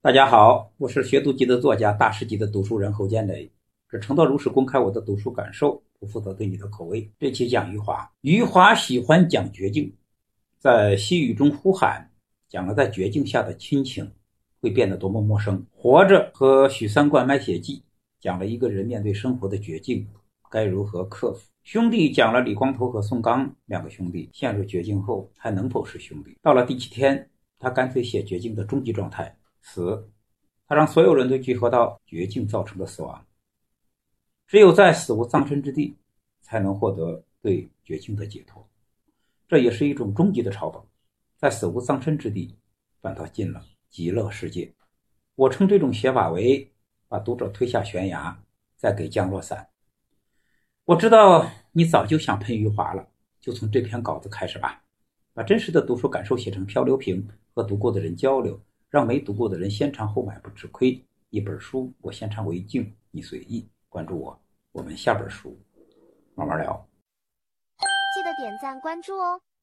大家好，我是学读级的作家、大师级的读书人侯建磊。这承诺如实公开我的读书感受，不负责对你的口味。这期讲余华，余华喜欢讲绝境，在细雨中呼喊，讲了在绝境下的亲情会变得多么陌生。活着和许三观卖血记讲了一个人面对生活的绝境该如何克服。兄弟讲了李光头和宋刚两个兄弟陷入绝境后还能否是兄弟。到了第7天，他干脆写绝境的终极状态，死。他让所有人都聚合到绝境造成的死亡。只有在死无葬身之地，才能获得对绝境的解脱。这也是一种终极的嘲讽，在死无葬身之地，反倒进了极乐世界。我称这种写法为把读者推下悬崖，再给降落伞。我知道你早就想喷余华了，就从这篇稿子开始吧，把真实的读书感受写成漂流瓶，和读过的人交流，让没读过的人先尝后买不吃亏。一本书，我先尝为敬，你随意。关注我，我们下本书慢慢聊。 记得点赞关注哦。